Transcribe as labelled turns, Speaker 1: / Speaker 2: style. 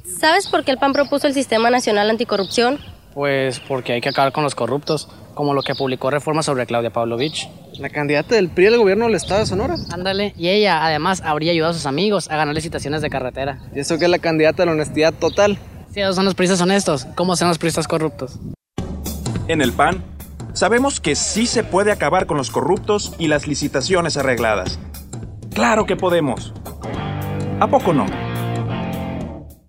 Speaker 1: ¿Sabes por qué el PAN propuso el Sistema Nacional Anticorrupción?
Speaker 2: Pues porque hay que acabar con los corruptos, como lo que publicó Reforma sobre Claudia Pavlovich.
Speaker 3: La candidata del PRI al gobierno del estado de Sonora.
Speaker 2: Ándale, y ella además habría ayudado a sus amigos a ganar licitaciones de carretera.
Speaker 3: ¿Y eso que es la candidata de la honestidad total?
Speaker 2: Si esos son los priistas honestos, ¿cómo son los priistas corruptos?
Speaker 4: En el PAN, sabemos que sí se puede acabar con los corruptos y las licitaciones arregladas. ¡Claro que podemos! ¿A poco no?